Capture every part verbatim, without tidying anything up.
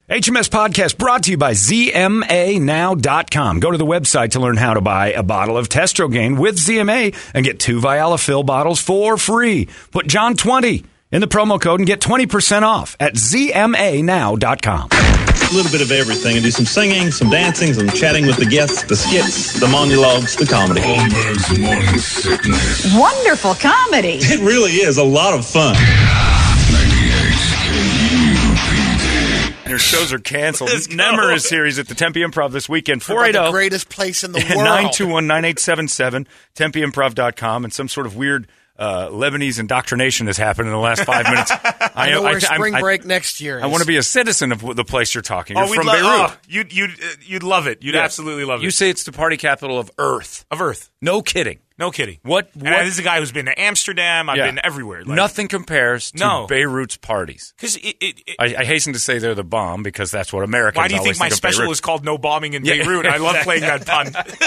H M S Podcast brought to you by Z M A now dot com. Go to the website to learn how to buy a bottle of Testrogain with Z M A and get two Vialafil bottles for free. Put John twenty in the promo code and get twenty percent off at Z M A now dot com. A little bit of everything. I do some singing, some dancing, some chatting with the guests, the skits, the monologues, the comedy. Holmberg's morning sickness. Wonderful comedy. It really is a lot of fun. Your shows are canceled. Nemmer is series at the Tempe Improv this weekend. four eight zero the greatest place in the world. nine two one, nine eight seven seven, tempe improv dot com. And some sort of weird uh, Lebanese indoctrination has happened in the last five minutes. I, I know I, where I, spring I, break next year is. I want to be a citizen of the place you're talking. You're oh, we'd from lo- Beirut. Oh, you'd, you'd, uh, you'd love it. You'd Yeah. absolutely love it. You say it's the party capital of Earth. Of Earth. No kidding. No kidding. What? And what? this is a guy who's been to Amsterdam. I've Yeah. been everywhere. Like, Nothing compares to No. Beirut's parties. Because it, it, it, I, I hasten to say they're the bomb because that's what Americans why do you always think my of special Beirut. is called No Bombing in Yeah. Beirut? I love playing that pun.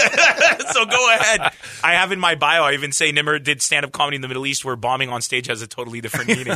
So go ahead. I have in my bio, I even say Nimmer did stand-up comedy in the Middle East where bombing on stage has a totally different meaning.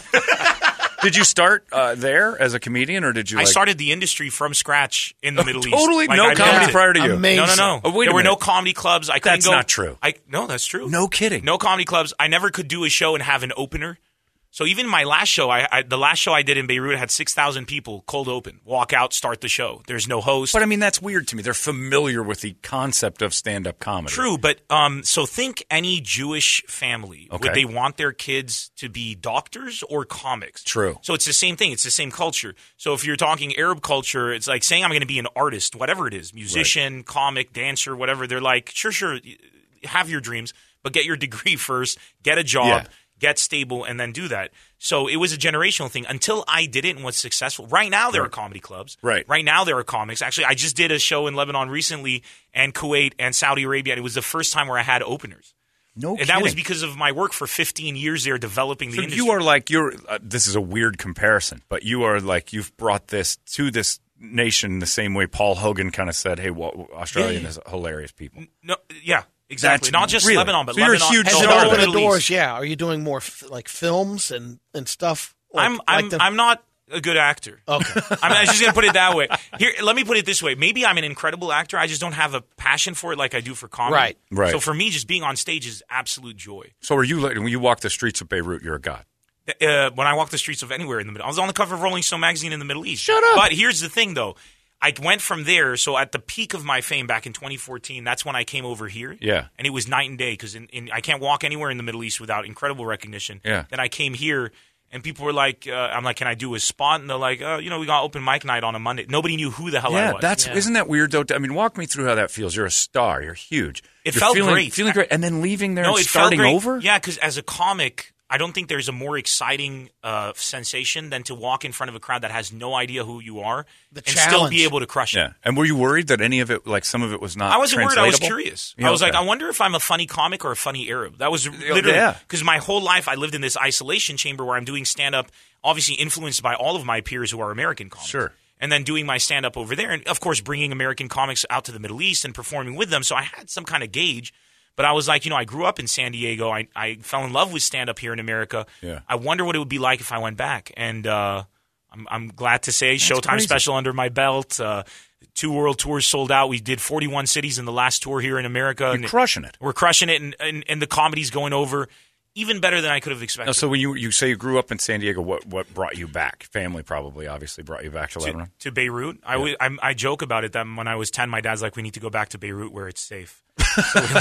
Did you start uh, there as a comedian, or did you? I Like, started the industry from scratch in the Middle East. totally Like, no I comedy built it. prior to you. Amazing. No, no, no. Oh, wait a there were no minute. comedy clubs. I couldn't That's go. not true. I no, that's true. No kidding. No comedy clubs. I never could do a show and have an opener. So even my last show, I, I the last show I did in Beirut had six thousand people cold open, walk out, start the show. There's no host. But I mean, that's weird to me. They're familiar with the concept of stand-up comedy. True, but um, so think any Jewish family. Okay. Would they want their kids to be doctors or comics? True. So it's the same thing. It's the same culture. So if you're talking Arab culture, it's like saying I'm going to be an artist, whatever it is, musician, comic, dancer, whatever. They're like, sure, sure, have your dreams, but get your degree first, get a job. Yeah. Get stable and then do that. So it was a generational thing until I did it and was successful. Right now there are comedy clubs. Right. Right now there are comics. Actually, I just did a show in Lebanon recently and Kuwait and Saudi Arabia. And it was the first time where I had openers. No And kidding. that was because of my work for fifteen years there developing the So industry. you are like you're. Uh, this is a weird comparison, but you are like you've brought this to this nation the same way Paul Hogan kind of said, "Hey, well, Australian Yeah, yeah. is hilarious people." No, yeah, exactly. That's Not just really- Lebanon, but so you're a Lebanon. huge the Has star it whole there. opened the Middle doors? East. Yeah. Are you doing more f- like films and, and stuff? Like, I'm like I'm the- I'm not a good actor. Okay. I'm, I'm just going to put it that way. Here, let me put it this way. Maybe I'm an incredible actor. I just don't have a passion for it like I do for comedy. Right. Right. So for me, just being on stage is absolute joy. So are you? Like, when you walk the streets of Beirut, you're a god. Uh, when I walk the streets of anywhere in the Middle, I was on the cover of Rolling Stone magazine in the Middle East. Shut up. But here's the thing, though. I went from there. So at the peak of my fame back in twenty fourteen, that's when I came over here. Yeah. And it was night and day because in, in, I can't walk anywhere in the Middle East without incredible recognition. Yeah. Then I came here. And people were like, uh, I'm like, can I do a spot? And they're like, oh, you know, we got open mic night on a Monday. Nobody knew who the hell I Yeah, was. that's isn't that weird though? I mean, walk me through how that feels. You're a star. You're huge. It You're felt feeling, great. feeling great, and then leaving there no, and it felt starting great. over. Yeah, because as a comic, I don't think there's a more exciting uh, sensation than to walk in front of a crowd that has no idea who you are The and still challenge. be able to crush it. Yeah. And were you worried that any of it, like some of it, was not? I wasn't worried. I was translatable? curious. Yeah, I was okay. like, I wonder if I'm a funny comic or a funny Arab. That was literally yeah. because my whole life I lived in this isolation chamber where I'm doing stand up, obviously influenced by all of my peers who are American comics. Sure. And then doing my stand up over there, and of course bringing American comics out to the Middle East and performing with them. So I had some kind of gauge. But I was like, you know, I grew up in San Diego. I, I fell in love with stand up here in America. Yeah. I wonder what it would be like if I went back. And uh, I'm, I'm glad to say, Showtime crazy. special under my belt. Uh, two world tours sold out. We did forty-one cities in the last tour here in America. You're and crushing it. We're crushing it, and, and, and the comedy's going over even better than I could have expected. Now, so when you you say you grew up in San Diego, what what brought you back? Family probably, obviously, brought you back to, to, Lebanon. to Beirut. I, always- I'm- I joke about it that when I was ten, my dad's like, we need to go back to Beirut where it's safe. So we,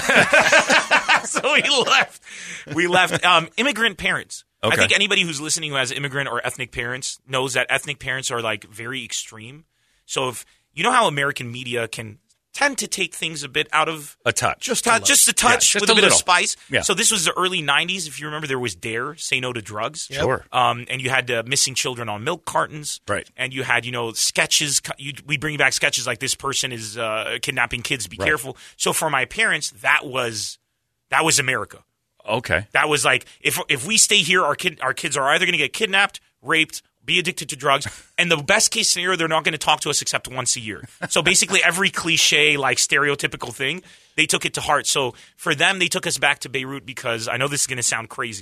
so we left. We left. Um, immigrant parents. Okay. I think anybody who's listening who has immigrant or ethnic parents knows that ethnic parents are like very extreme. So if you know how American media can tend to take things a bit out of A touch. just a, just a touch Yeah, just with a a, bit little. of spice. Yeah. So this was the early nineties. If you remember, there was Dare, Say No to Drugs. Sure. Um, and you had uh, missing children on milk cartons. Right. And you had, you know, sketches. You, we bring back sketches like this person is uh, kidnapping kids. Be Right. careful. So for my parents, that was that was America. Okay. That was like if if we stay here, our kid our kids are either going to get kidnapped, raped, be addicted to drugs, and the best case scenario, they're not going to talk to us except once a year. So basically, every cliche, like stereotypical thing, they took it to heart. So for them, they took us back to Beirut because I know this is going to sound crazy.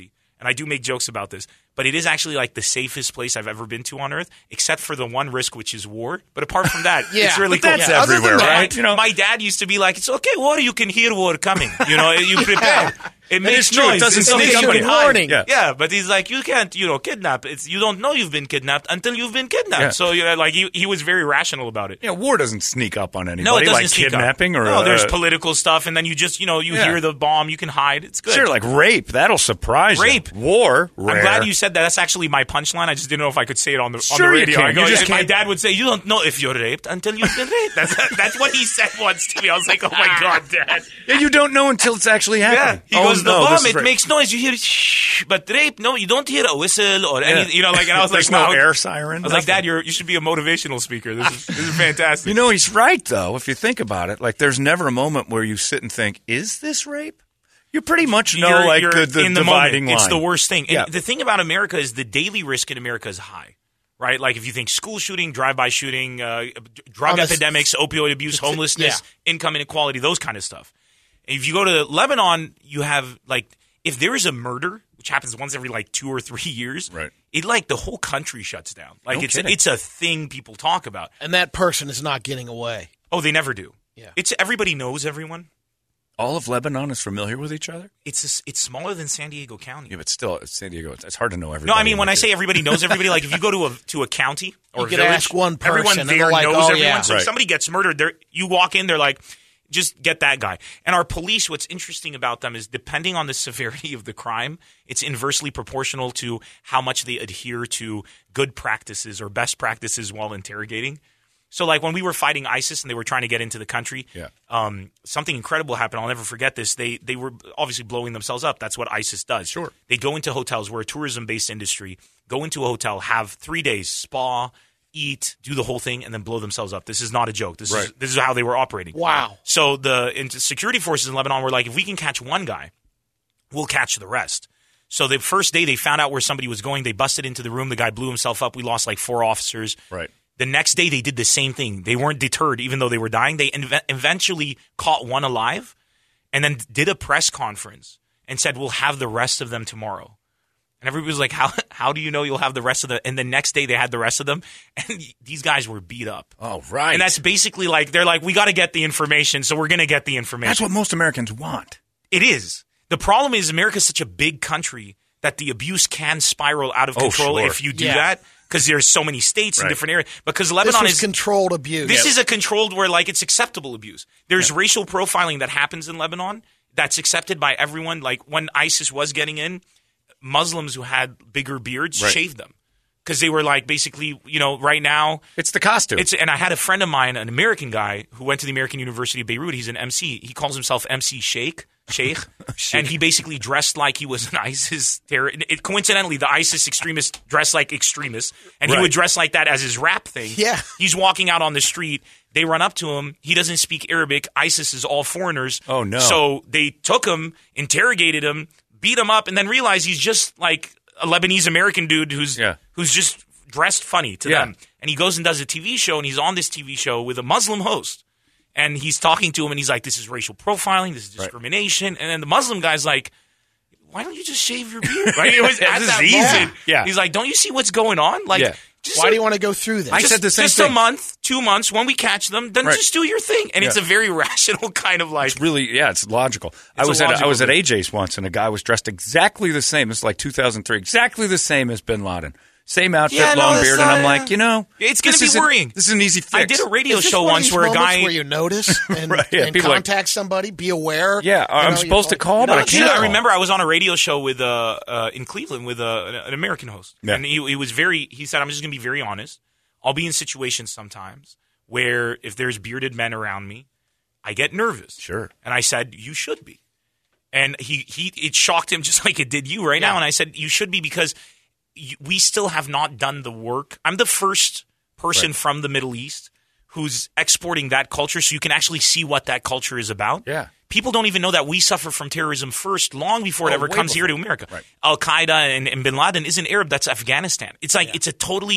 and I do make jokes about this, but it is actually like the safest place I've ever been to on Earth, except for the one risk, which is war. But apart from that, Yeah, it's really but cool. that's Yeah. Other than everywhere, that, right? You know- my dad used to be like, "It's okay, war. You can hear war coming. You know, you prepare. It makes it's true. It noise. doesn't It's sneak okay, up you on can you. hide." Warning. Yeah. Yeah, but he's like, you can't, you know, kidnap. It's you don't know you've been kidnapped until you've been kidnapped. Yeah. So, you know, like he he was very rational about it. Yeah, war doesn't sneak up on anybody No, it doesn't like sneak up. kidnapping or no. uh, There's political stuff, and then you just you know you Yeah. hear the bomb, you can hide. It's good. Sure, like rape. That'll surprise Rape. you. War. Rare. I'm glad you said that. That's actually my punchline. I just didn't know if I could say it on the, on Sure the you radio. can. I go, You just my can't- dad would say, "You don't know if you're raped until you've been raped." That's that's what he said once to me. I was like, "Oh my god, Dad!" Yeah, you don't know until it's actually Yeah, happening. he oh, goes, "The no, this bomb, is it rape." makes noise. You hear shh, but rape, no, you don't hear a whistle or Yeah. any, you know, like." And I was There's like, no wow. air siren. I was like, nothing. "Dad, you're you should be a motivational speaker. This is this is fantastic." You know, he's right, though, if you think about it. Like, there's never a moment where you sit and think, is this rape? You pretty much know, You're- like, you're the, the in the dividing moment. line. It's the worst thing. And Yeah. the thing about America is the daily risk in America is high, right? Like if you think school shooting, drive-by shooting, uh, drug On a s- epidemics, opioid abuse, homelessness, income inequality, those kind of stuff. If you go to Lebanon, you have like if there is a murder, which happens once every like two or three years, Right. it like the whole country shuts down. Like No it's kidding. it's a thing people talk about. And that person is not getting away. Oh, they never do. Yeah. It's everybody knows everyone. All of Lebanon is familiar with each other? It's a, it's smaller than San Diego County. Yeah, but still, it's San Diego. It's, it's hard to know everybody. No, I mean in when the I say city. everybody knows everybody, like if you go to a to a county or You a could village, ask one person everyone and there they're like, knows "Oh, everyone. yeah." So if Right. somebody gets murdered, there you walk in, they're like, just get that guy. And our police, what's interesting about them is depending on the severity of the crime, it's inversely proportional to how much they adhere to good practices or best practices while interrogating. So, like when we were fighting ISIS and they were trying to get into the country, Yeah. um, something incredible happened. I'll never forget this. They they were obviously blowing themselves up. That's what ISIS does. Sure. They go into hotels. We're a tourism-based industry. Go into a hotel, have three days, spa, eat, do the whole thing, and then blow themselves up. This is not a joke. This is Right. this is how they were operating. Wow. So the in- security forces in Lebanon were like, if we can catch one guy, we'll catch the rest. So the first day they found out where somebody was going, they busted into the room. The guy blew himself up. We lost like four officers. Right. The next day, they did the same thing. They weren't deterred, even though they were dying. They inve- eventually caught one alive and then did a press conference and said, we'll have the rest of them tomorrow. And everybody was like, how how do you know you'll have the rest of them? And the next day, they had the rest of them. And these guys were beat up. Oh, right. And that's basically like, they're like, we got to get the information, so we're going to get the information. That's what most Americans want. It is. The problem is America's such a big country that the abuse can spiral out of Oh, control sure. if you do Yeah. that because there's so many states Right. in different areas. Because This Lebanon was is controlled abuse. this is a controlled where like it's acceptable abuse. There's racial profiling that happens in Lebanon that's accepted by everyone. Like when ISIS was getting in, Muslims who had bigger beards Right. shaved them because they were like basically, you know, right now It's the costume. it's and I had a friend of mine, an American guy who went to the American University of Beirut. He's an M C. He calls himself M C Sheikh. Sheikh, and he basically dressed like he was an ISIS terrorist. It, coincidentally, the ISIS extremists dressed like extremists, and he Right. would dress like that as his rap thing. Yeah. He's walking out on the street. They run up to him. He doesn't speak Arabic. ISIS is all foreigners. Oh, no. So they took him, interrogated him, beat him up, and then realized he's just like a Lebanese American dude who's Yeah. who's just dressed funny to Yeah. them. And he goes and does a T V show, and he's on this T V show with a Muslim host. And he's talking to him, and he's like, this is racial profiling, this is Right. discrimination. And then the Muslim guy's like, why don't you just shave your beard? Right? It was at This is that easy. moment. Yeah. He's like, don't you see what's going on? Like, Yeah. just Why a- do you want to go through this? I just, said the same just thing. a month, two months, when we catch them, then Right. just do your thing. And it's Yeah. a very rational kind of like, really, yeah, it's logical. I a was at I logical was at thing. A J's once, and a guy was dressed exactly the same. This is like two thousand three, exactly the same as Bin Laden. Same outfit, Yeah, no, long that's beard, and not- I'm like, you know, It's gonna this be is a- worrying. This is an easy fix. I did a radio Is this show one of once these where a moments guy. where you notice and, Right, yeah, and people like- contact somebody, be aware. Yeah, you I'm know, supposed to you're- call, but No, I can't. dude, I call. remember I was on a radio show with uh, uh in Cleveland with uh, an American host, Yeah. and he, he was very. He said, "I'm just going to be very honest. I'll be in situations sometimes where if there's bearded men around me, I get nervous." Sure. And I said, "You should be." And he he it shocked him just like it did you right now. And I said, "You should be because y- we still have not done the work. I'm the first person Right. from the Middle East who's exporting that culture, so you can actually see what that culture is about." Yeah. People don't even know that we suffer from terrorism first, long before it Oh, ever way comes here to before. America. Right. Al Qaeda and, and Bin Laden isn't Arab; that's Afghanistan. It's like it's a totally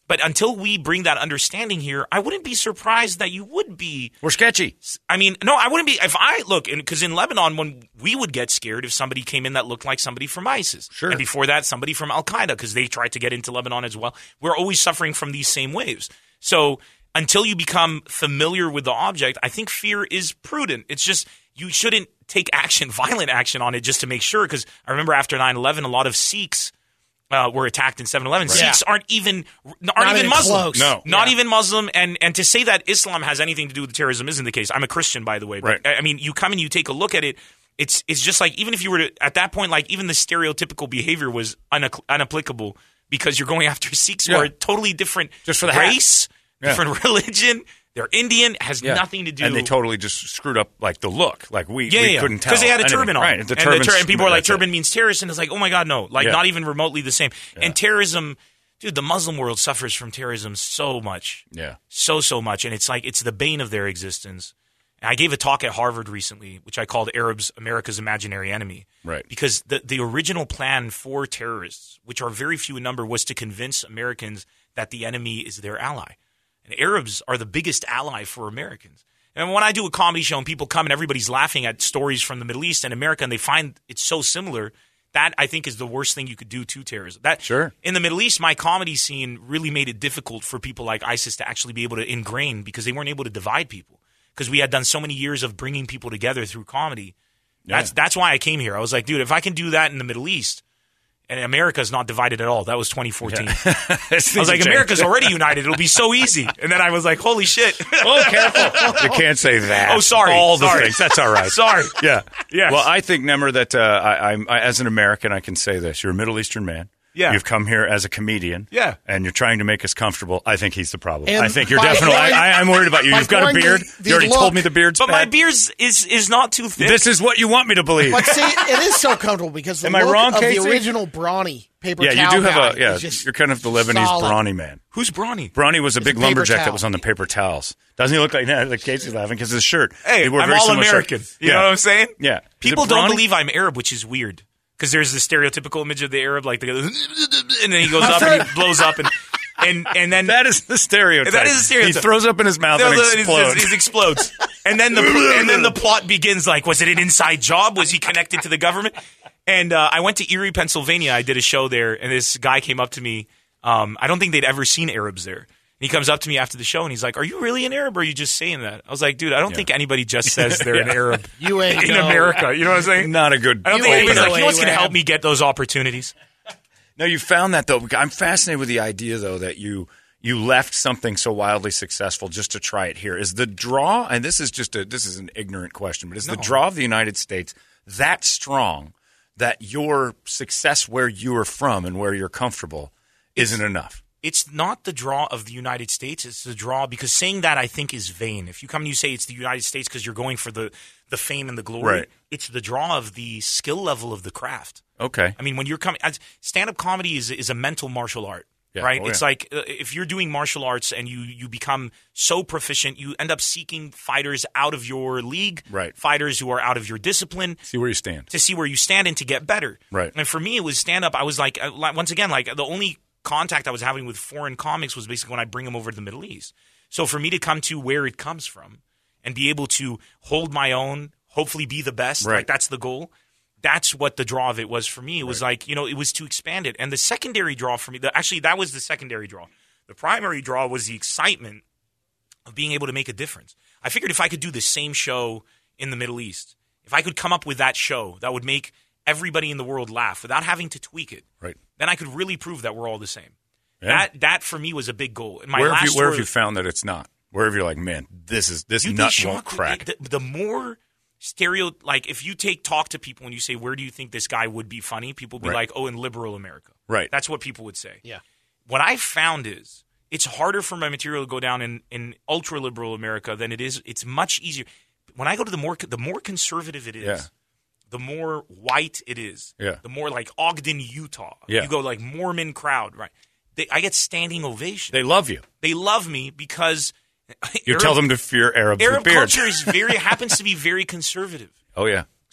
But until we bring that understanding here, I wouldn't be surprised that you would be. We're sketchy. I mean, no, I wouldn't be. If I look, because in Lebanon, when we would get scared if somebody came in that looked like somebody from ISIS. Sure. And before that, somebody from Al Qaeda, because they tried to get into Lebanon as well. We're always suffering from these same waves. So until you become familiar with the object, I think fear is prudent. It's just you shouldn't take action, violent action on it just to make sure. Because I remember after nine eleven, a lot of Sikhs Uh, were attacked in seven eleven. Right. Sikhs Yeah. aren't even aren't Not even even Muslim. close. No. Not Yeah. even Muslim. And and to say that Islam has anything to do with terrorism isn't the case. I'm a Christian, by the way. But, Right. I mean, you come and you take a look at it. It's it's just like even if you were to, at that point, like even the stereotypical behavior was unac- unapplicable because you're going after Sikhs Yeah. who are totally different Just for the hat. race, Yeah. different religion. They're Indian. Has Yeah. nothing to do. And they totally just screwed up like the look. Like we, Yeah, we yeah, couldn't tell. because they had a anything. turban on, Right. The and, the turban's- tur- and people were like, that's it. "Turban means terrorist," and it's like, "Oh my god, no!" Like Yeah. not even remotely the same. And terrorism, dude, the Muslim world suffers from terrorism so much, Yeah. so so much, and it's like it's the bane of their existence. And I gave a talk at Harvard recently, which I called "Arabs, America's Imaginary Enemy," Right. Because the the original plan for terrorists, which are very few in number, was to convince Americans that the enemy is their ally. And Arabs are the biggest ally for Americans. And when I do a comedy show and people come and everybody's laughing at stories from the Middle East and America and they find it's so similar, that I think is the worst thing you could do to terrorism. That, Sure. In the Middle East, my comedy scene really made it difficult for people like ISIS to actually be able to ingrain because they weren't able to divide people. Because we had done so many years of bringing people together through comedy. Yeah. That's that's why I came here. I was like, dude, if I can do that in the Middle East, and America's not divided at all. That was twenty fourteen. Yeah. I was like, America's already united. It'll be so easy. And then I was like, holy shit. Oh, careful. You can't say that. Oh, sorry. All the Sorry. things. That's all right. Sorry. Yeah. Yes. Well, I think, Nemmer, that uh, I, I'm I, as an American, I can say this. You're a Middle Eastern man. Yeah. You've come here as a comedian. Yeah. And you're trying to make us comfortable. I think he's the problem. And I think you're by definitely. going- I, I'm worried about you. by You've got a going beard. the- the you already look- told me the beard's But my bad. beard is is not too thick. This is what you want me to believe. But see, it is so comfortable because the Am I look wrong, of Casey? the original Brawny paper yeah, you towel do have guy a. Yeah, is just you're kind of the Lebanese solid. brawny man. Who's Brawny? Brawny was a It's big a paper lumberjack that towel. was on the paper towels. Doesn't he look like that? Like Casey's laughing because his shirt. Hey, He wore I'm very all similar shirt. American. You Yeah. know what I'm saying? Yeah. Is it People don't brawny? believe I'm Arab, which is weird. Because there's the stereotypical image of the Arab, like the and then he goes up and he blows up and and and then That is the stereotype. That is the stereotype. He throws up in his mouth No, and no, it- explodes. It, it explodes. And then the and then the plot begins. Like, was it an inside job? Was he connected to the government? And uh, I went to Erie, Pennsylvania. I did a show there, and this guy came up to me. Um, I don't think they'd ever seen Arabs there. And he comes up to me after the show, and he's like, "Are you really an Arab, or are you just saying that?" I was like, "Dude, I don't think anybody just says they're an Yeah. Arab You ain't in know. America." You know what I'm saying? Not a good. I don't You think ain't anybody's know like, "You know what's going to Arab." help me get those opportunities?" No, you found that though. I'm fascinated with the idea though that you you left something so wildly successful just to try it here. Is the draw? And this is just a this is an ignorant question, but is the draw of the United States that strong that your success where you are from and where you're comfortable isn't enough? It's not the draw of the United States. It's the draw because saying that I think is vain. If you come and you say it's the United States because you're going for the, the fame and the glory, Right. it's the draw of the skill level of the craft. Okay. I mean, when you're coming, stand up comedy is is a mental martial art, Yeah. right? Oh, it's yeah. like uh, if you're doing martial arts and you you become so proficient, you end up seeking fighters out of your league, Right. Fighters who are out of your discipline. See where you stand. To see where you stand and to get better. Right. And for me, it was stand up. I was like, uh, like, once again, like the only contact I was having with foreign comics was basically when I bring them over to the Middle East. So for me to come to where it comes from and be able to hold my own, hopefully be the best, Right. like that's the goal. That's what the draw of it was for me. It was like, you know, it was to expand it. And the secondary draw for me, the, actually that was the secondary draw. The primary draw was the excitement of being able to make a difference. I figured if I could do the same show in the Middle East, if I could come up with that show that would make everybody in the world laugh without having to tweak it, Right. then I could really prove that we're all the same. Yeah. That that for me was a big goal. And my Where have, last you, where have tour- you found that it's not? Where have you like, man, this is this You'd be nut shocked won't crack. The, the more stereo, like if you take talk to people and you say, where do you think this guy would be funny? People would be Right. like, oh, in liberal America. Right. That's what people would say. Yeah. What I found is it's harder for my material to go down in, in ultra liberal America than it is. It's much easier. When I go to the more the more conservative it is, Yeah. the more white it is. Yeah. The more like Ogden, Utah. Yeah. You go like Mormon crowd, right? They, I get standing ovation. They love you. They love me because You Arab, tell them to fear Arabs Arab with beards. culture is very happens to be very conservative. Oh yeah.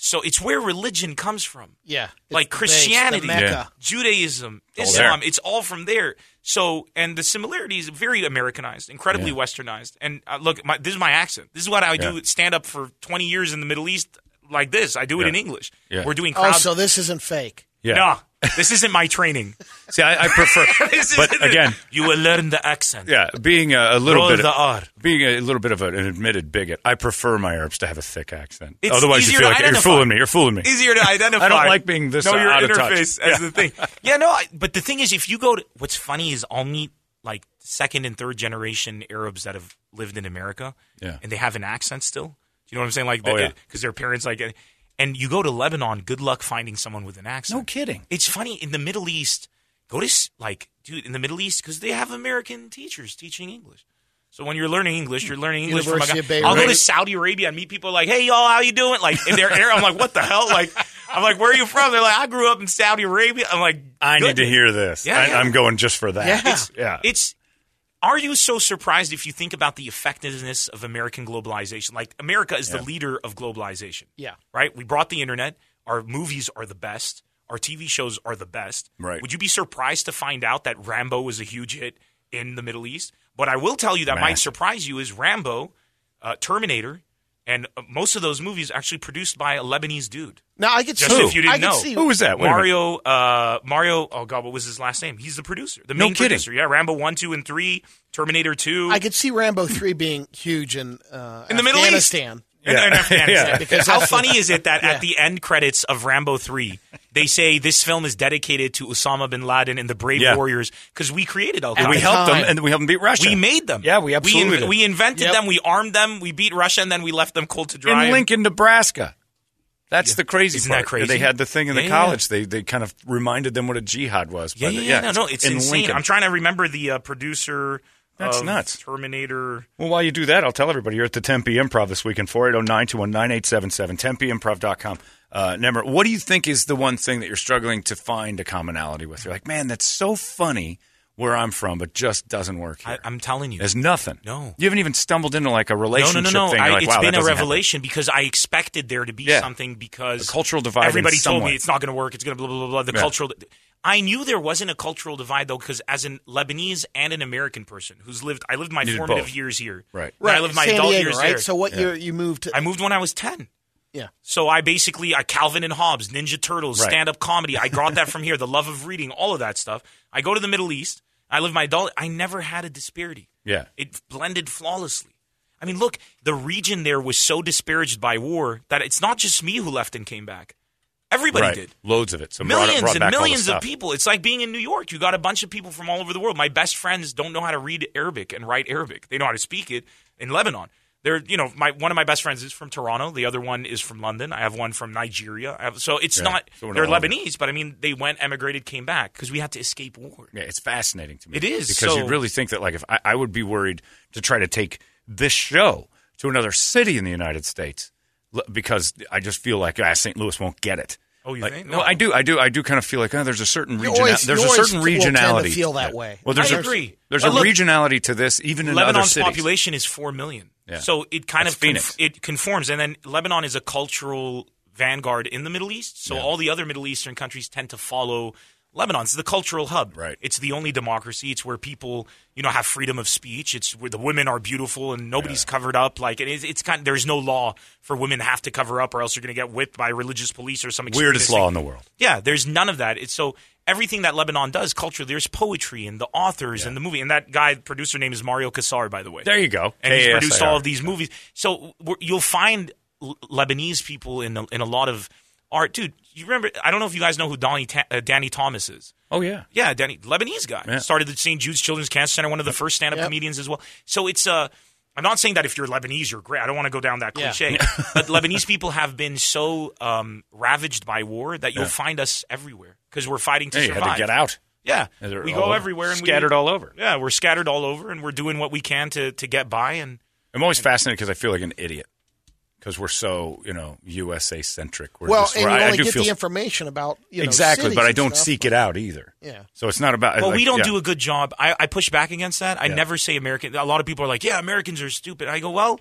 So it's where religion comes from. Yeah. Like It's the base, Christianity, the Mecca. Yeah. Judaism, All Islam, there. it's all from there. So, and the similarity is very Americanized, incredibly Yeah. westernized. And uh, look, my, this is my accent. This is what I do Yeah. stand up for twenty years in the Middle East like this. I do it Yeah. in English. Yeah. We're doing Oh, crowd. so this isn't fake. Yeah. No, this isn't my training. See, I, I prefer, This but isn't it. again, You will learn the accent. yeah, being a, a little Roll bit, the R. being a little bit of an admitted bigot, I prefer my Arabs to have a thick accent. It's Otherwise, you easier feel to like you're identify. fooling me. You're fooling me. Easier to identify. I don't like being this know uh, your out of touch. interface as the thing. Yeah, no. I, but the thing is, if you go to, what's funny is I'll meet like second and third generation Arabs that have lived in America, Yeah. and they have an accent still. Do you know what I'm saying? Like, Oh, yeah. because their parents like, and you go to Lebanon. Good luck finding someone with an accent. No kidding. It's funny in the Middle East. Go to s- like, dude, in the Middle East because they have American teachers teaching English. So when you're learning English, you're learning English University from a of guy. I'll go to Beirut. Saudi Arabia and meet people like, "Hey, y'all, how you doing?" Like, if they're Arab, I'm like, "What the hell?" Like, I'm like, "Where are you from?" They're like, "I grew up in Saudi Arabia." I'm like, I need to "Goodness." hear this. Yeah, I, yeah. I'm going just for that. Yeah. It's, yeah. It's. Are you so surprised if you think about the effectiveness of American globalization? Like, America is Yeah. the leader of globalization. Yeah. Right? We brought the internet. Our movies are the best. Our T V shows are the best. Right. Would you be surprised to find out that Rambo was a huge hit in the Middle East? What I will tell you that might Massive. surprise you is Rambo, uh, Terminator, and uh, most of those movies are actually produced by a Lebanese dude. Now I could Just see. if you didn't I could know. see. Who was that? Wait a minute. Mario, uh, Mario. Oh God, what was his last name? He's the producer, the No main kidding. producer. Yeah, Rambo one, two, and three, Terminator two. I could see Rambo three being huge in uh, In the Middle East. Afghanistan. in, Yeah. in Afghanistan. Yeah. Because How that's funny what- is it that Yeah. at the end credits of Rambo three, they say this film is dedicated to Osama bin Laden and the brave Yeah. warriors because we created Al And we Qaeda. helped them, time. and we helped them beat Russia. We made them. Yeah, we absolutely we, did. we invented Yep. them. We armed them. We beat Russia, and then we left them cold to dry. in Lincoln, Nebraska. That's the crazy Isn't part. that crazy? They had the thing in the Yeah, college. They they kind of reminded them what a jihad was. Yeah, But, yeah, yeah. No, no, it's in insane. Lincoln. I'm trying to remember the uh, producer. That's of nuts. Terminator. Well, while you do that, I'll tell everybody you're at the Tempe Improv this weekend, four eight zero, nine two one, nine eight seven seven, tempe improv dot com. Uh, Nemmer, what do you think is the one thing that you're struggling to find a commonality with? You're like, man, that's so funny where I'm from, but just doesn't work here. I, I'm telling you. There's nothing. No. You haven't even stumbled into like a No, relationship no, no, no. thing. You're I, like, it's wow, that been a doesn't happen. revelation because I expected there to be Yeah. something because The cultural divide in everybody some told way. me it's not going to work. It's going to blah, blah, blah, blah. The Yeah. cultural. I knew there wasn't a cultural divide, though, because as a Lebanese and an American person who's lived, I lived my You did formative both. years here. Right. And I lived my San adult Diego, years right? there. So what Yeah. year you moved to? I moved when I was ten. yeah. So I basically, I Calvin and Hobbes, Ninja Turtles, Right. stand-up comedy. I got that from here, the love of reading, all of that stuff. I go to the Middle East. I live my adult. I never had a disparity. Yeah. It blended flawlessly. I mean, look, the region there was so disparaged by war that it's not just me who left and came back. Everybody Right. did. Loads of it. So brought it- Millions brought and back all the millions of stuff. people. It's like being in New York. You got a bunch of people from all over the world. My best friends don't know how to read Arabic and write Arabic. They know how to speak it in Lebanon. They're, you know, my one of my best friends is from Toronto. The other one is from London. I have one from Nigeria. I have, so it's Yeah. not So we're they're all over. Lebanese, but I mean they went, emigrated, came back because we had to escape war. Yeah, it's fascinating to me. It is, because so- you really think that, like, if I, I would be worried to try to take this show to another city in the United States l- because I just feel like ah, Saint Louis won't get it. Oh, you Like, think? No, I do. I do. I do kind of feel like oh, there's a certain You region. always- there's you a always certain will tend to regionality. feel that Yeah. way. Well, there's I a, agree. There's But a look, regionality to this, even in other Lebanon's cities. population is four million. Yeah. So it kind That's of conf- Phoenix. it conforms, and then Lebanon is a cultural vanguard in the Middle East. So Yeah. all the other Middle Eastern countries tend to follow Lebanon. It's the cultural hub. Right. It's the only democracy. It's where people, you know, have freedom of speech. It's where the women are beautiful and nobody's covered up. Like it is, it's kind. There's no law for women to have to cover up, or else you're going to get whipped by religious police or some Weirdest extremist law thing. in the world. Yeah, there's none of that. It's so everything that Lebanon does culturally. There's poetry and the authors and the movie. And that guy, producer name is Mario Kassar, by the way. There you go. And he's K A S I R. produced all of these movies. So we're, you'll find L- Lebanese people in a, in a lot of art. Dude, you remember? I don't know if you guys know who Donnie Ta- uh, Danny Thomas is. Oh yeah. Yeah, Danny, Lebanese guy. Yeah. Started the Saint Jude's Children's Cancer Center, one of the first stand-up Yep. comedians as well. So it's uh, I'm not saying that if you're Lebanese, you're great. I don't want to go down that Yeah. cliche. But Lebanese people have been so um, ravaged by war that you'll Yeah. find us everywhere because we're fighting to Hey, you survive. had to get out. Yeah, And they're we all go over. everywhere and Scattered we, all over. Yeah, we're scattered all over, and we're doing what we can to to get by. And I'm always fascinated because I feel like an idiot because we're so you know U S A centric. We're Well, just, and we're- you I, only I do get feel the information about you know, exactly, cities but I and don't stuff. seek it out either. Yeah. So it's not about. well, like, we don't yeah. do a good job. I, I push back against that. I Yeah. never say American. A lot of people are like, "Yeah, Americans are stupid." I go, "Well,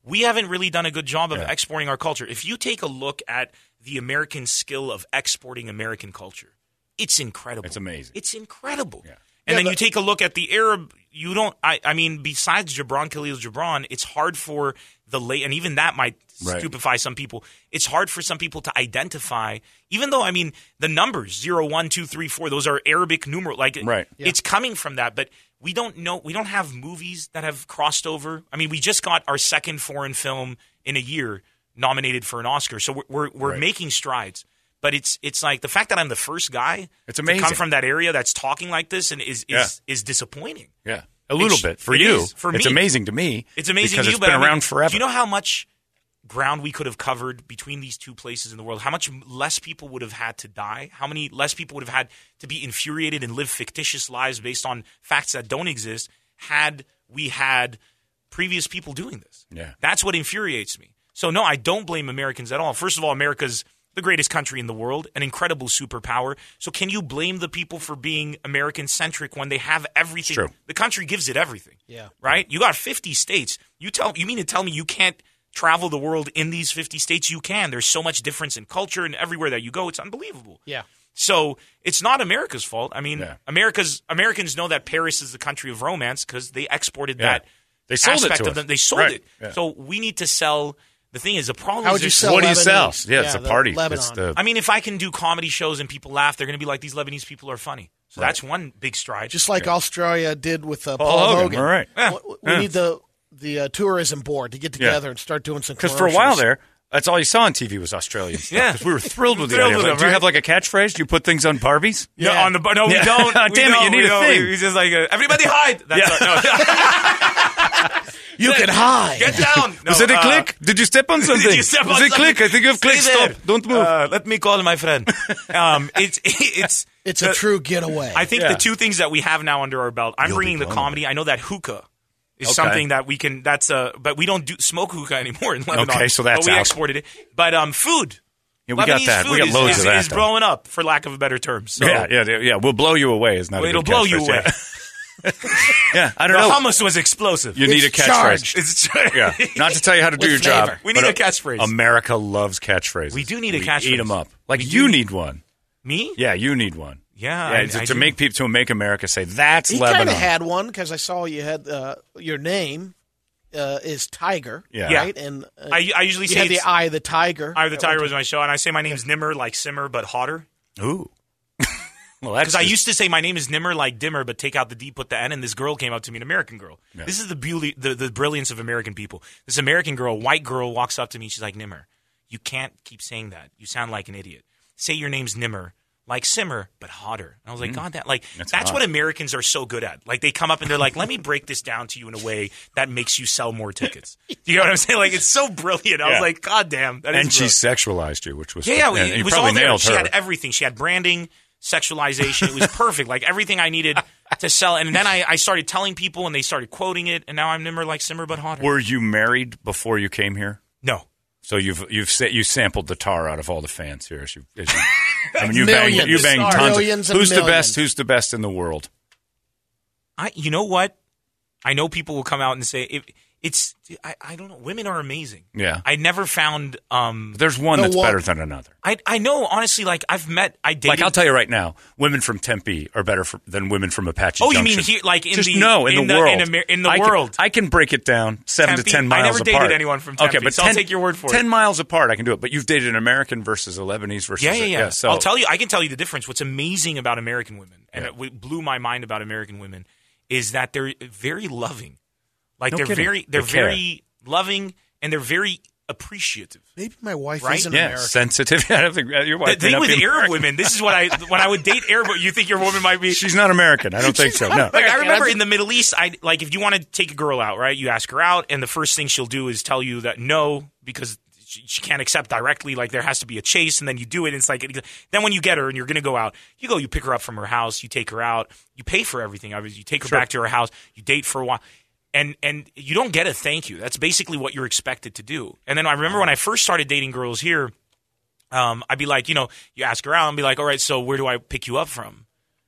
we haven't really done a good job of Yeah. exporting our culture. If you take a look at the American skill of exporting American culture, it's incredible. It's amazing. It's incredible. Yeah. And Yeah, then but- you take a look at the Arab. You don't. I, I mean, besides Gibran Khalil Gibran, it's hard for the late, and even that might Right. stupefy some people. It's hard for some people to identify, even though I mean the numbers zero, one, two, three, four. Those are Arabic numeral. Like Right. it's coming from that, but we don't know. We don't have movies that have crossed over. I mean, we just got our second foreign film in a year nominated for an Oscar, so we're we're, we're Right. making strides. But it's it's like the fact that I'm the first guy It's to amazing. come from that area that's talking like this and is is, Yeah. is disappointing. Yeah, a little It's- bit for it you. is, for it's me. amazing to me. It's amazing because to you, it's but been I mean, around forever. Do you know how much ground we could have covered between these two places in the world? How much less people would have had to die? How many less people would have had to be infuriated and live fictitious lives based on facts that don't exist had we had previous people doing this? Yeah. That's what infuriates me. So, no, I don't blame Americans at all. First of all, America's the greatest country in the world, an incredible superpower. So can you blame the people for being American-centric when they have everything? True. The country gives it everything. Yeah. Right? You got fifty states. You tell you mean to tell me you can't travel the world in these fifty states? You can. There's so much difference in culture, and everywhere that you go, it's unbelievable. Yeah. So it's not America's fault. I mean, Yeah. America's Americans know that Paris is the country of romance because they exported Yeah. that They sold it aspect to of us. them. They sold Right. it. Yeah. So we need to sell. The thing is, the problem How is would you there's- sell What do you sell? Lebanese? Yeah, it's a the party. Lebanon. It's the I mean, if I can do comedy shows and people laugh, they're going to be like, these Lebanese people are funny. So Right. that's one big stride. Just like Australia did with uh, Paul Paul Hogan, Hogan. all right. Yeah. We, we Yeah. need the the uh, tourism board to get together and start doing some because for a while commercials. there, that's all you saw on T V was Australian stuff. Yeah. 'Cause we were thrilled with the Thrilled idea. with Like, them, do you right? have like a catchphrase? Do you put things on Barbies? No, Yeah. on the no, we Yeah. don't. Damn we it, don't, you need we a don't. thing. He's just like, uh, everybody hide. That's Yeah. no. You can hide. Get down. No, Was it a uh, click? Did you step on something? Did you step Was on it click? I think you have Stay click. there. Stop. Don't move. Uh, let me call my friend. Um, it's it's It's the- a true getaway. I think Yeah. the two things that we have now under our belt. I'm You'll be bringing the blown comedy. I know that hookah is Okay. something that we can. That's uh, but we don't do smoke hookah anymore in Lebanon. Okay, so that's but we out. exported it. But um, food. Yeah, we got Lebanese that. We food got is, loads is, of that, is though. blowing up, for lack of a better term. So, yeah, yeah, yeah, yeah. We'll blow you away. Is not well, a it'll good blow you catchphrase, away. Yeah. Yeah, I The don't know. hummus was explosive. You need a It's catchphrase. charged. It's Yeah, not to tell you how to do With your job. flavor. We need but a catchphrase. America loves catchphrases. We do need a We catchphrase. Eat them up. Like We you do. need one. Me? Yeah, you need one. Yeah, yeah I- to, I to do. make people to make America say that's He kind Lebanon. of had one because I saw you had uh, your name uh, is Tiger, Yeah. right? And uh, I, I usually you say had the it's- Eye of the Tiger. Eye of the Tiger was my show, and I say my name's Nimmer, like Simmer, but hotter. Ooh. Well, that's Because I just- used to say my name is Nimmer, like Dimmer, but take out the D, put the N, and this girl came up to me, an American girl. Yeah. This is the beauty, the, the brilliance of American people. This American girl, white girl, walks up to me, she's like, Nimmer, you can't keep saying that. You sound like an idiot. Say your name's Nimmer, like Simmer, but hotter. And I was like, God, that like That's that's, hot. what Americans are so good at. Like they come up and they're like, let me break this down to you in a way that makes you sell more tickets. Do you know what I'm saying? Like it's so brilliant. I Yeah. was like, God damn, that is and she brilliant. sexualized you, which was Yeah, yeah, and it you was probably all there. nailed She her. had everything. She had branding, sexualization. It was perfect. Like everything I needed to sell. And then I, I started telling people, and they started quoting it. And now I'm Nimmer like Simmer, but hotter. Were you married before you came here? no, So you've you've sa- you sampled the tar out of all the fans here. As you, as you, I mean, you bang Millions. you bang Sorry. tons. Millions Of, and who's the millions. best? Who's the best in the world? I. You know what? I know people will come out and say it, it's. I, I don't know. Women are amazing. Yeah. I never found. Um. There's one The that's one- better than another. I I know honestly. Like I've met. I dated. Like I'll tell you right now, women from Tempe are better for, than women from Apache Oh, you Junction. mean here, like in Just the no in, in the, the- world in Amer- in the I can- world. I can break it down seven Tempe? to ten I miles never dated apart. anyone from Tempe, okay, but so I'll ten, take your word for it. Ten miles apart, I can do it. But you've dated an American versus a Lebanese versus Yeah, yeah, a, yeah. so I'll tell you. I can tell you the difference. What's amazing about American women, and Yeah. it w- blew my mind about American women, is that they're very loving. Like No they're kidding. very, they're They care. very loving, and they're very appreciative. Maybe my wife Right? is an yeah, American. sensitive. I don't think uh, your The wife may thing not with be Arab American. women, this is what I when I would date Arab. You think your woman might be? She's not American. I don't think so. No. Like I American. remember I in the Middle East, I like if you want to take a girl out, right? You ask her out, and the first thing she'll do is tell you that no, because she, she can't accept directly. Like there has to be a chase, and then you do it. And it's like then when you get her and you're going to go out, you go, you pick her up from her house, you take her out, you pay for everything. Obviously, you take her Sure. back to her house, you date for a while. And and you don't get a thank you. That's basically what you're expected to do. And then I remember when I first started dating girls here, um, I'd be like, you know, you ask her out and be like, all right, so where do I pick you up from?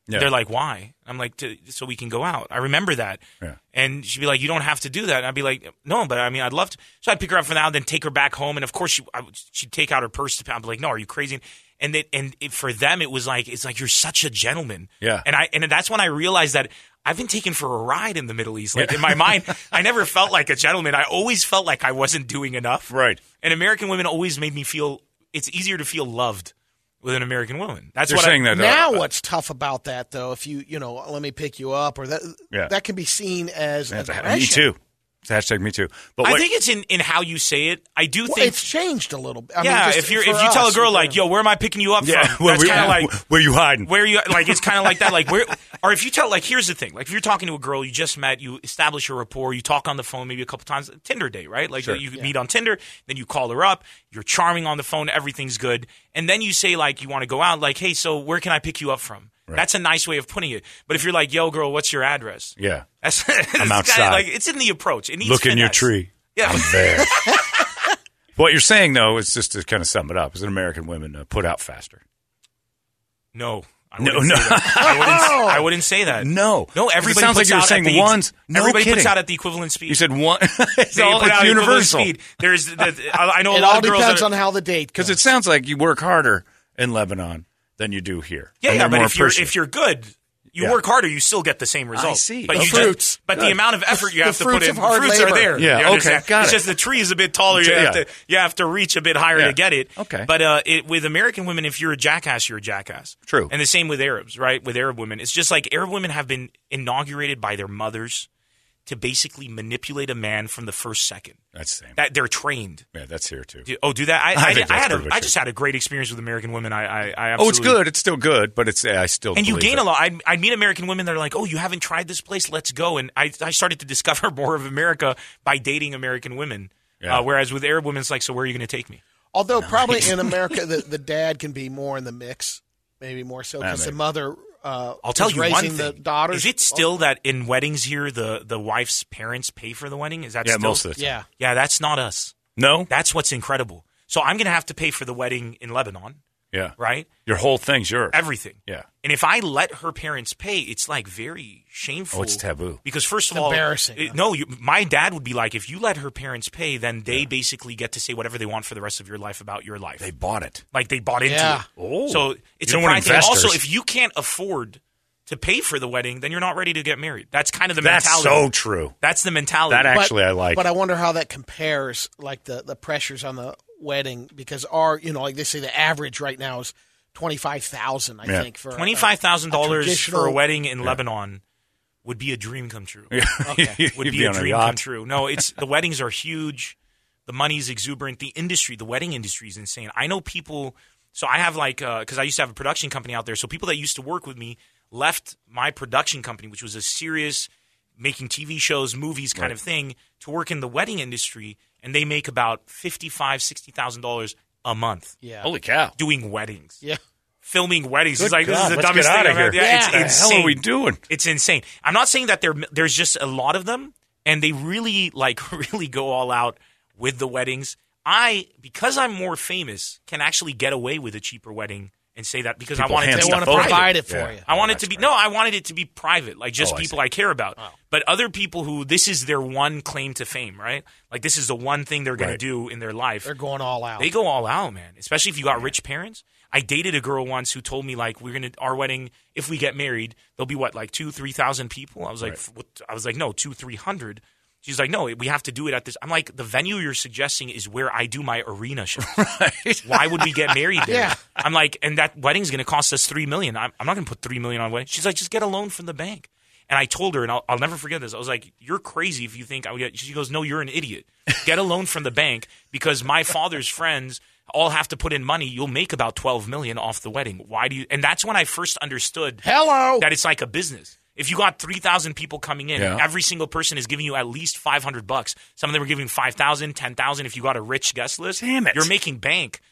Yeah. They're like, why? I'm like, to, so we can go out. I remember that. Yeah. And she'd be like, you don't have to do that. And I'd be like, no, but I mean, I'd love to. So I'd pick her up for now, then take her back home. And of course, she, I, she'd take out her purse to pay. I'd be like, no, are you crazy? And they, and it, for them, it was like, it's like, you're such a gentleman. Yeah. And I, and that's when I realized that I've been taken for a ride in the Middle East. Like in my mind, I never felt like a gentleman. I always felt like I wasn't doing enough. Right. And American women always made me feel, it's easier to feel loved with an American woman. That's You're what saying I, that. Now, uh, what's tough about that, though, if you, you know, let me pick you up, or that, Yeah. that can be seen as Me aggression. too. It's hashtag me too. But I what, think it's in, in how you say it. I do Well, think it's changed a little bit. I yeah, mean, just if you're for if you tell a us, girl you like, know. "Yo, where am I picking you up yeah, from?" where, That's kind of like where you hiding? where you like. It's kind of like that. Like where, or if you tell like, here's the thing. Like if you're talking to a girl you just met, you establish a rapport, you talk on the phone maybe a couple times. Tinder date, right? Like Sure. you meet on Tinder, then you call her up. You're charming on the phone, everything's good, and then you say like you want to go out. Like, hey, so where can I pick you up from? Right. That's a nice way of putting it. But if you're like, "Yo, girl, what's your address?" Yeah. That's, I'm it's kinda outside. Like it's in the approach. It needs Look in your finesse. tree. Yeah. I'm there. What you're saying, though, is just to kind of sum it up, is that American women uh, put out faster. No. I No, wouldn't no. say that. I wouldn't, I wouldn't say that. No. No, It everybody sounds like puts you were out at saying the, ones. No everybody puts kidding. out at the equivalent speed. You said one. it's they all put it's out equivalent universal. speed. There's, the, I I know a It lot all of girls depends are, on how the date goes. Because it sounds like you work harder in Lebanon than you do here. Yeah, And yeah, they're but more if you're appreciative. if you're good, you Yeah. work harder, you still get the same result. see. But The you fruits. Just, but the Good. amount of effort you The have to put fruits in, of hard fruits labor. are there. Yeah, You okay, understand? got It's it. just the tree is a bit taller. You Yeah. have to you have to reach a bit higher Yeah. to get it. Okay. But uh, it, with American women, if you're a jackass, you're a jackass. True. And the same with Arabs, right? With Arab women, it's just like Arab women have been inaugurated by their mothers to basically manipulate a man from the first second. That's the same. That they're trained. Yeah, that's here, too. Do- Oh, do that? I, I I, think I that's had a, pretty much I just it. had a great experience with American women. I, I, I Oh, it's absolutely good. It's still good, but it's I still and you believe gain it. a lot. I'd, I'd meet American women that are like, "Oh, you haven't tried this place? Let's go." And I, I started to discover more of America by dating American women. Yeah. Uh, whereas with Arab women, it's like, "So where are you going to take me?" Although probably in America, the, the dad can be more in the mix, maybe more so, because the maybe. mother uh, I'll tell is you one raising thing: the daughters. is it still that in weddings here, the the wife's parents pay for the wedding? Is that Yeah, still? most of the time. Yeah. Yeah, that's not us. No? That's what's incredible. So I'm going to have to pay for the wedding in Lebanon, Yeah. right? Your whole thing's yours. Everything. Yeah. And if I let her parents pay, it's like very shameful. Oh, it's taboo. Because first of It's all, embarrassing, it- huh? no, you, my dad would be like, if you let her parents pay, then they basically get to say whatever they want for the rest of your life about your life. They bought it. like they bought into Yeah. it. Oh. So it's You a don't want pride thing. Also, investors. if you can't afford to pay for the wedding, then you're not ready to get married. That's kind of the That's mentality. so true. That's the mentality. That But- actually I like. But I wonder how that compares, like the, the pressures on the wedding, because our, you know, like they say the average right now is twenty-five thousand dollars, I Yeah. think. for a- Twenty-five thousand dollars traditional- for a wedding in Lebanon would be a dream come true. You'd would be, be a on a dream yacht. come true. No, it's the weddings are huge. The money's exuberant. The industry, the wedding industry is insane. I know people. So I have like because I used to have a production company out there. So people that used to work with me left my production company, which was a serious making T V shows, movies kind Right. of thing, to work in the wedding industry, and they make about fifty-five, sixty thousand dollars a month Yeah. Holy cow. doing weddings. Yeah. Filming weddings. Good it's like this is God, the let's dumbest get thing outta I've ever. here. Yeah, it's What the insane. hell are we doing? It's insane. I'm not saying that there there's just a lot of them, and they really like really go all out with the weddings. I because I'm more famous can actually get away with a cheaper wedding and say that because People I want it hand to They be want to stuff over. private. provide it for Yeah. you. I want it that's to be right. no. I wanted it to be private, like just Oh, I people see. I, care about. But other people who this is their one claim to fame, right? Like this is the one thing they're going Right. to do in their life. They're going all out. They go all out, man. Especially if you got rich parents. I dated a girl once who told me like we're gonna our wedding if we get married there'll be what like two three thousand people. I was like Right. what? I was like no two three hundred. She's like no we have to do it at this. I'm like the venue you're suggesting is where I do my arena show. Right. Why would we get married there? Yeah. I'm like and that wedding's gonna cost us three million. I'm, I'm not gonna put three million on a wedding. She's like just get a loan from the bank. And I told her, and I'll, I'll never forget this. I was like, "You're crazy if you think I would get." She goes, "No, you're an idiot. Get a loan from the bank because my father's friends all have to put in money. You'll make about twelve million off the wedding. Why do you?" And that's when I first understood Hello. that it's like a business. If you got three thousand people coming in, Yeah. every single person is giving you at least five hundred bucks. Some of them are giving five thousand, ten thousand. If you got a rich guest list, Damn it. you're making bank.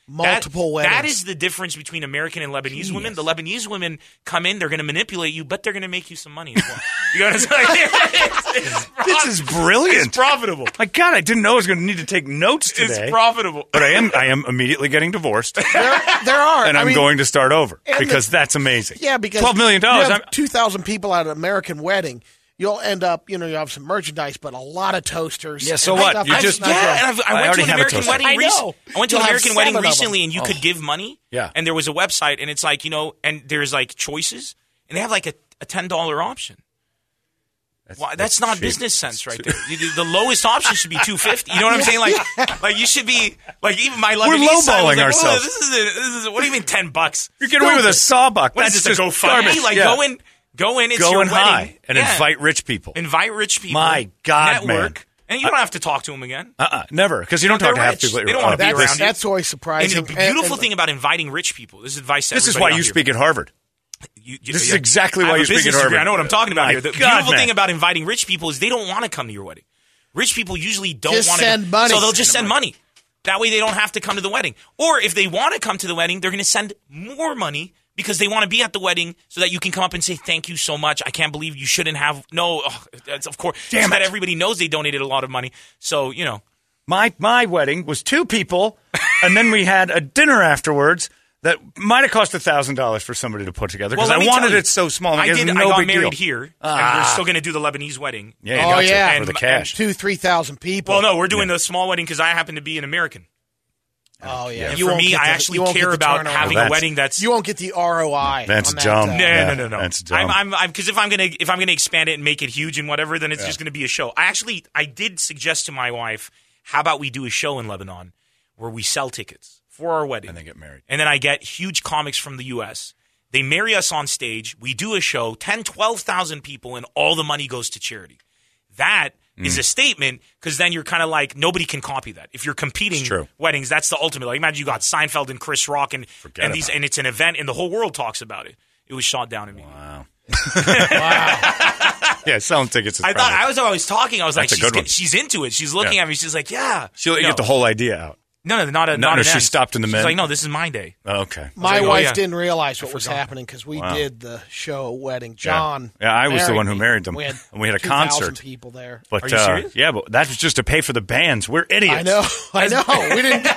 Multiple that, weddings. That is the difference between American and Lebanese women. The Lebanese women come in, they're going to manipulate you, but they're going to make you some money as well. You know what I'm saying? It's, it's This is brilliant. It's profitable. My God, I didn't know I was going to need to take notes today. It's profitable. But I am I am immediately getting divorced, There, there are. and I I'm mean, going to start over and because the- that's amazing. Yeah, because twelve million you dollars. have two thousand people at an American wedding. You'll end up, you know, you have some merchandise, but a lot of toasters. Yeah, so and what? stuff. You I've- just- I've- Yeah, and I've, I, I went already to an have a American toaster. wedding. I rec- know. I went to You'll an have American wedding seven of them. recently, and you Oh. could give money. Yeah. And there was a website, and it's like, you know, and there's like choices, and they have like a, a ten dollar option. That's, Why, that's not cheap. business sense right there. You- The lowest option should be two fifty. You know what I'm saying? Like, like you should be like even my We're Lebanese side was lowballing like, ourselves. "Oh, this is a, this is a, what do you mean ten bucks? You're getting away with a sawbuck. What That's is this? A just GoFundMe? garbage. Like Yeah. go in, go in. It's Go your in wedding. high and Yeah. invite rich people. invite rich people. My God, network, man. and you don't have to talk to them again. Uh-uh, never, because you don't They're talk to half rich. people. They don't wanna be That's, around you. that's always And surprising. the beautiful and- thing about inviting rich people, this is advice. To This is everybody why out you here. speak at Harvard. You, you, This is yeah. exactly I why have you a speak at business degree. Harvard. I know what I'm talking about My here. The God, beautiful man. thing about inviting rich people is they don't want to come to your wedding. Rich people usually don't Just want to send money. so they'll just send money. That way they don't have to come to the wedding. Or if they want to come to the wedding, they're going to send more money because they want to be at the wedding so that you can come up and say, thank you so much. I can't believe you shouldn't have. No, oh, that's, of course. Damn so that it. everybody knows they donated a lot of money. So, you know. My my wedding was two people, and then we had a dinner afterwards that might have cost a thousand dollars for somebody to put together because let I me wanted tell you, it so small. Like, I it's did. no I got big married deal. here, and Ah. we're still going to do the Lebanese wedding. Yeah, you Oh, got yeah. you for the And- cash. two, three thousand people. Well, no, we're doing the small wedding because I happen to be an American. Oh yeah. And You for won't me, get I the- actually you won't care get the about turnover. having Well, a wedding that's. You won't get the R O I. That's on that, dumb. uh, No, Yeah, no, no, no. that's dumb. I'm, I'm, I'm, because if I'm gonna, if I'm gonna expand it and make it huge and whatever, then it's just gonna be a show. I actually, I did suggest to my wife, how about we do a show in Lebanon where we sell tickets for our wedding, And they get married. and then I get huge comics from the U S. They marry us on stage. We do a show, ten, twelve thousand people, and all the money goes to charity. That Mm. is a statement because then you're kind of like nobody can copy that. If you're competing true. weddings, that's the ultimate. Like imagine you got Seinfeld and Chris Rock and Forget and these about and it's an event and the whole world talks about it. It was shot down in me. Wow. Yeah, selling tickets is I thought probably- I was always talking. I was like, That's a she's, good one. she's into it. She's looking Yeah. at me. She's like, yeah. She'll let you no. get the whole idea out. No, no, not a No, not no, an she end. stopped in the She's mid. like, no, this is my day. Oh, okay. My like, oh, wife yeah. didn't realize what was forgot. happening because we Wow. did the show wedding. Yeah. John, Yeah, I was the married one who me. married them. We had, And we had a two thousand concert. people there. But Are you uh, serious? yeah, but that was just to pay for the bands. We're idiots. I know, I know. We didn't.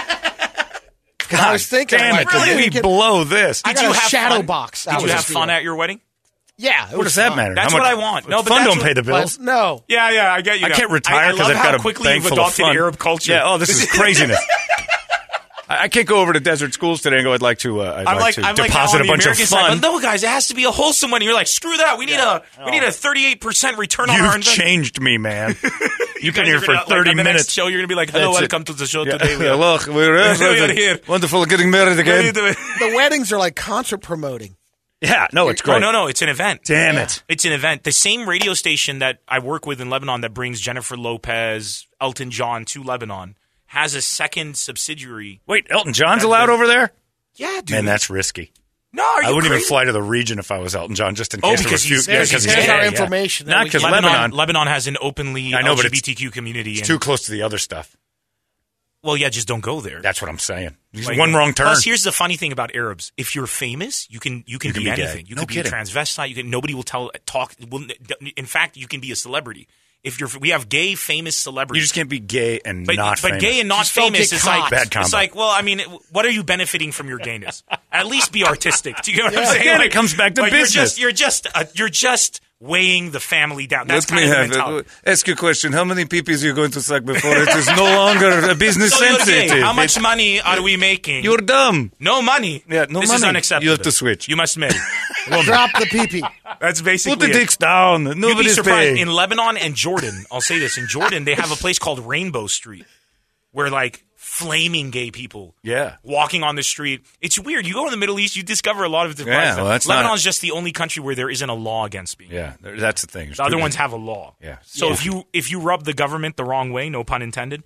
I was thinking, Damn I'm it! like, Did we we get- blow this? I Did got you a have shadow fun? box. Did you have fun at your wedding? Yeah. It What was does that fun. matter? That's How what much- I want. No, but fun that's don't what- pay the Well, bills. no. Yeah, yeah, I get you. I now. can't retire I, I because love I've how got a quickly bank you've full of adopted fun. Arab culture. Yeah. Oh, this is craziness. I I can't go over to Desert Schools today and go, I'd like to, uh, I'd I'm like, like, to I'm like deposit now on a the bunch American of side, fun. but no, guys, it has to be a wholesome one. You're like, screw that. We need a we need a thirty-eight percent return on our You've investment. changed me, man. You've been Guys here are for gonna, like, thirty on the minutes. Next show, you're gonna be like, hello, That's it. welcome to the show Yeah. today. We are- Look, we're, We are here. wonderful getting married What are you again. doing? The weddings are like concert promoting. Yeah, no, it's great. Oh, no, no, it's an event. Damn it. It's an event. The same radio station that I work with in Lebanon that brings Jennifer Lopez, Elton John to Lebanon has a second subsidiary. Wait, Elton John's That's allowed the- over there? Yeah, dude. Man, that's risky. no, are you I wouldn't even crazy? fly to the region if I was Elton John, just in Oh, case there because were a few. he's- yeah, there's- because there's he's our gay, yeah. information that Not we because can- Lebanon, Lebanon. Lebanon has an openly I know, but L G it's- B T Q community. It's and- too close to the other stuff. well, yeah, just don't go there. That's what I'm saying. Just Like, one wrong turn. Plus, here's the funny thing about Arabs: if you're famous, you can you can, You can be, be gay. anything. You No can be kidding. a transvestite. You can nobody will tell talk. Will, in fact, you can be a celebrity. If you're, we have gay famous celebrities. You just can't be gay and But, not but famous. gay and not Just don't famous get is caught. like Bad combo. It's like, well, I mean, what are you benefiting from your gayness? At least be artistic. Do you know what I'm Yeah. saying? Again, Like- it comes back to like business. You're just you're just uh, you're just weighing the family down. That's Let me kind of the have mentality. uh, ask you a question. How many peepees are you going to suck before it is no longer a business So you're sensitive? gay. How much It- money are we making? You're dumb. no money. Yeah, no this money. is unacceptable. You have to switch. You must marry. Drop the pee-pee. That's basically Put the it. dicks down. You'd be Nobody's surprised. paying. In Lebanon and Jordan, I'll say this: in Jordan, they have a place called Rainbow Street, where like flaming gay people, Yeah. walking on the street. It's weird. You go to the Middle East, you discover a lot of different. Yeah, well, that's not- Lebanon's just the only country where there isn't a law against being. Yeah, there- that's the thing. The other ones have a law. Yeah. So Yeah. if you if you rub the government the wrong way, no pun intended, Yeah.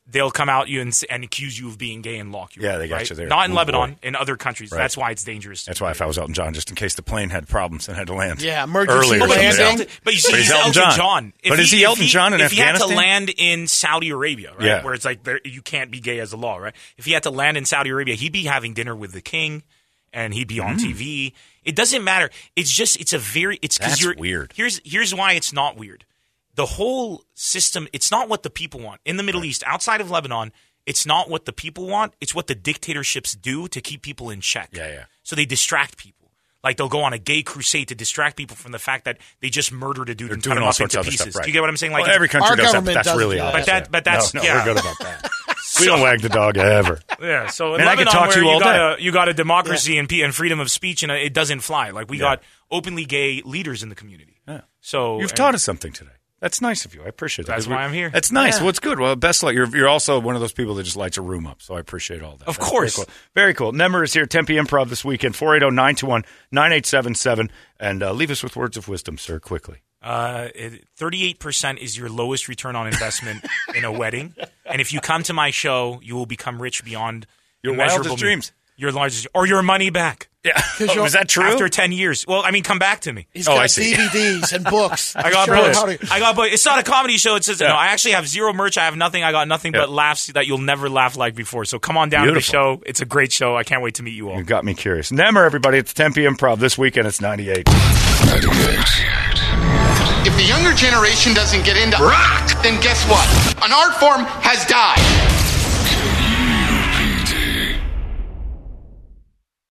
they'll come out you and, s- and accuse you of being gay and lock you. Yeah, up, they got right? you there. Not in Ooh, Lebanon, boy. in other countries. Right. That's why it's dangerous. That's why if I was Elton John, just in case the plane had problems and had to land. Yeah, emergency earlier. landing. But you see, But he's, he's Elton Elton John. John. If But is he if Elton John in if he had to Afghanistan? land in Saudi Arabia, right, Yeah. where it's like there, you can't be gay as a law, right? If he had to land in Saudi Arabia, he'd be having dinner with the king, and he'd be on T V. It doesn't matter. It's just it's a very it's because That's you're weird. Here's here's why it's not weird. The whole system. It's not what the people want in the Middle East, outside of Lebanon. It's not what the people want. It's what the dictatorships do to keep people in check. Yeah, yeah. So they distract people. Like they'll go on a gay crusade to distract people from the fact that they just murdered a dude They're and cut doing him all up sorts into of other pieces. stuff, right. Do you get what I'm saying? Like Well, every country Our does that. but government That's does really do that. obvious. But that- but that's- no, no, yeah. we're good about that. We don't wag the dog ever. Yeah, so in And I could Lebanon, talk to where you all got day. a you got a democracy and, pe- and freedom of speech, and it doesn't fly. Like we Yeah. got openly gay leaders in the community. Yeah. So You've and- taught us something today. That's nice of you. I appreciate that. That's 'Cause why we- I'm here. That's nice. Yeah. Well, it's good. Well, best luck. You're, you're also one of those people that just lights a room up, so I appreciate all that. Of That's course. Very cool. Very cool. Nemmer is here, Tempe Improv this weekend, four eight zero, nine two one, nine eight seven seven. And uh, leave us with words of wisdom, sir, quickly. Uh, thirty-eight percent is your lowest return on investment in a wedding, and if you come to my show, you will become rich beyond Your immeasurable wildest means. dreams. Your largest, or your money back Yeah. Oh, is that true? after ten years. Well, I mean, come back to me. He's Oh, got I see. D V Ds and books. I got Show him books. how to- I got books. It's not a comedy show. It says Yeah. no. I actually have zero merch. I have nothing. I got nothing Yeah. but laughs that you'll never laugh like before. So come on down Beautiful. to the show. It's a great show. I can't wait to meet you all. You got me curious. Nemmer, everybody. It's Tempe Improv this weekend. It's ninety-eight. If the younger generation doesn't get into rock, then guess what? An art form has died.